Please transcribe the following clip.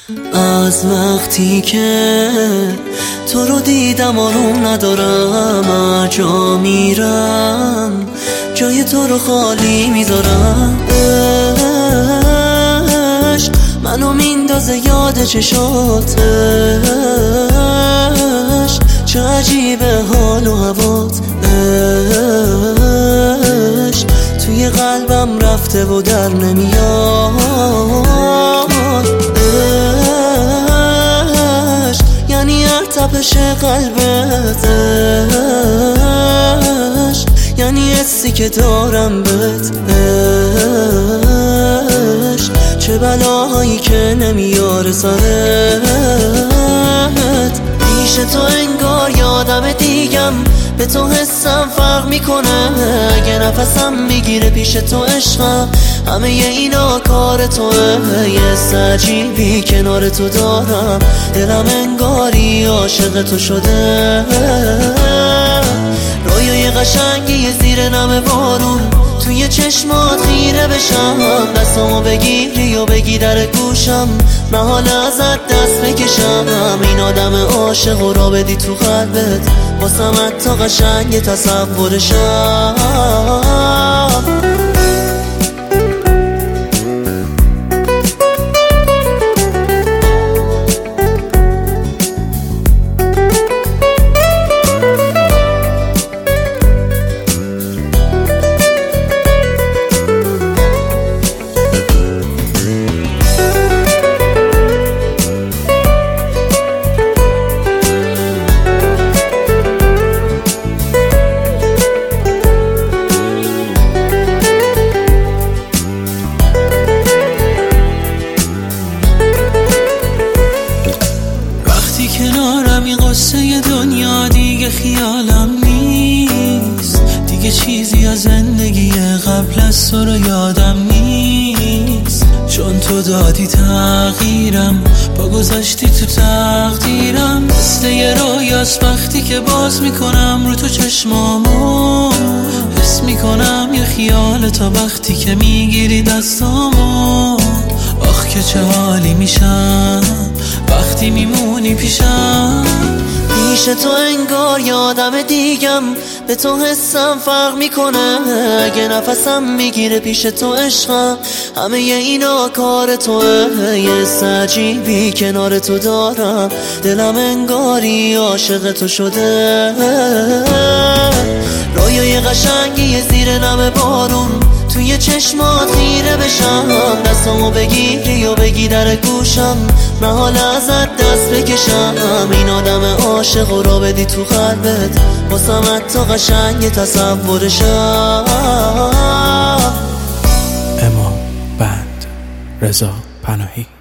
از وقتی که تو رو دیدم آروم ندارم، جا میرم جای تو رو خالی میذارم. عشق منو میندازه یاد چشاتش، چه عجیبه حال و هوات. عشق توی قلبم رفته و در نمیاد. عشق یعنی هر تپش قلبت، عشق یعنی حسی که دارم بهت. عشق چه بلاهایی که نمیاره سرت. پیش تو انگار یادم دیگم، به تو حسم فرق میکنه. اگه نفسم میگیره پیش تو عشقم، همه اینا کار توه. یه حس عجیبی کنار تو دارم، دلم انگاری عاشق تو شده. رویای قشنگی زیر نم بارون، توی چشمات خیره بشم. دستامو بگیری و بگی در گوشم، من حالا ازت دست بکشم. این آدم عاشق و را بدی تو قلبت، واسم حتی قشنگ تصورشم. کنارم این قصه دنیا دیگه خیالم نیست، دیگه چیزی از زندگی قبل از تو رو یادم نیست. چون تو دادی تغییرم، با گذاشتی تو تقدیرم. مثل یه رویاست وقتی که باز میکنم رو تو چشمامو، حس میکنم یه خیال تا وقتی که میگیری دستامو. آخ که چه حالی میشم وقتی میمونی پیشم. پیش تو انگار یادم دیگم، به تو حسم فرق میکنه. اگه نفسم میگیره پیش تو عشقم، همه اینا کار توه. یه حس عجیبی کنار تو دارم، دلم انگاری عاشق تو شده. رویای قشنگی زیر نم بارون، توی چشمات خیره بشم. دستامو بگیری و بگی در گوشم، من حالا ازت دست بکشم. این آدم عاشق و را بدی تو قلبت، واسم حتی قشنگ تصورشم. امام بند رضا پناهی.